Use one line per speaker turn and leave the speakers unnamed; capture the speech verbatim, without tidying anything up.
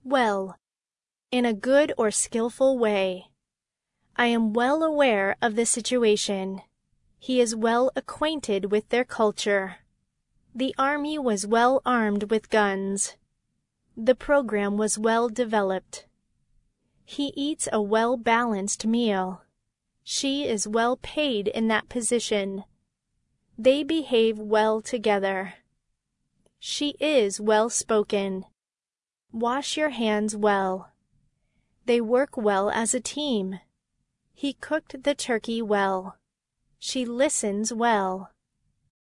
Well, in a good or skillful way. I am well aware of the situation. He is well acquainted with their culture. The army was well armed with guns. The program was well developed. He eats a well-balanced meal. She is well paid in that position. They behave well together. She is well-spoken. Wash your hands well. They work well as a team. He cooked the turkey well. She listens well.